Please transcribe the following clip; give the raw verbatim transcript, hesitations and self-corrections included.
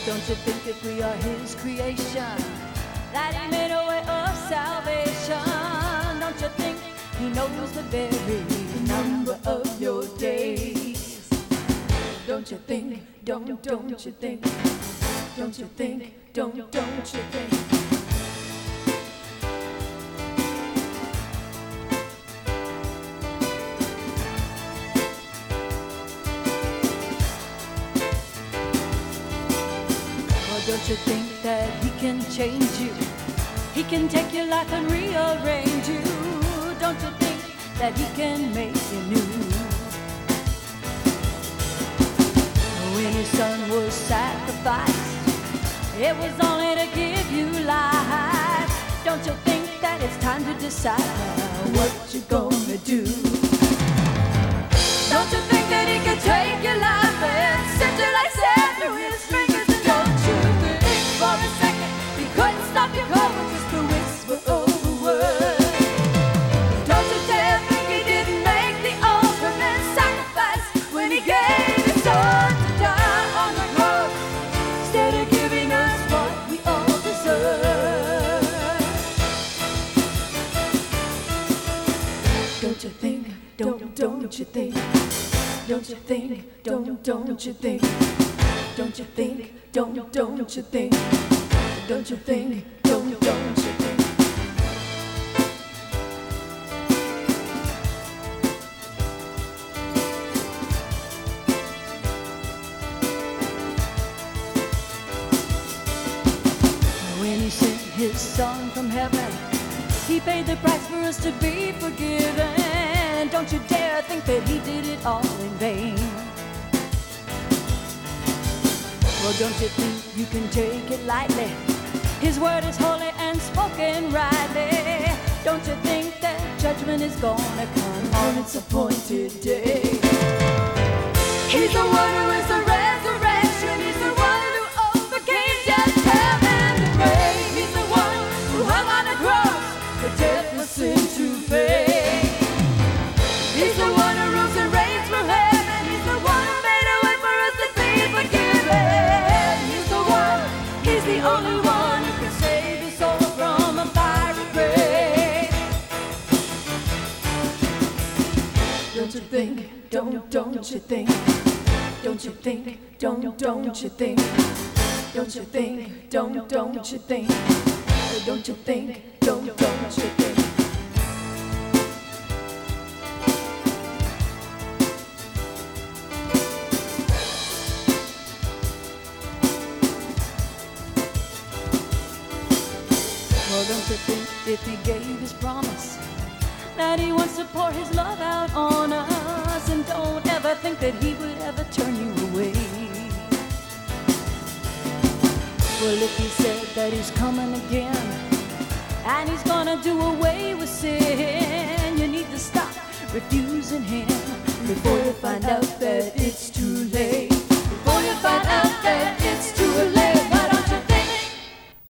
don't you think if we are His creation, that He made a way of salvation? Don't you think He knows the very number of your days? Don't you think, don't, don't you think, don't you think, don't, don't you think? Don't you think that He can change you? He can take your life and rearrange you. Don't you think that He can make you new? When His Son was sacrificed, it was only to give you life. Don't you think that it's time to decide what you're gonna do? Don't you think that He can take your life and set your life set through His fingers? For a second, He couldn't stop you going just a whisper of a word. Don't you dare think He didn't make the ultimate sacrifice when He gave His Son to die on the cross, instead of giving us what we all deserve. Don't you think, don't, don't you think, don't you think, don't, don't you think, don't you think, don't, don't you think, don't you think, don't, don't you think? When He sent His Son from heaven, He paid the price for us to be forgiven. Don't you dare think that He did it all in vain. Well, don't you think you can take it lightly? His word is holy and spoken rightly. Don't you think that judgment is gonna come on its appointed day? He's the one who is the resurrection. He's the one who overcame death, hell, and the grave. He's the one who hung on the cross for death for sin to pay. He's the one who rules and reigns from heaven. He's the one who made a way for us to be forgiven. He's the one, He's the only one who can save his soul from a fiery grave. Don't you think, don't, don't you think, don't you think, don't, don't you think, don't you think, don't, don't you think, don't you think, don't, don't you think. Well, don't you think if He gave His promise that He wants to pour His love out on us, and don't ever think that He would ever turn you away. Well, if He said that He's coming again and He's gonna do away with sin, you need to stop refusing Him before you find out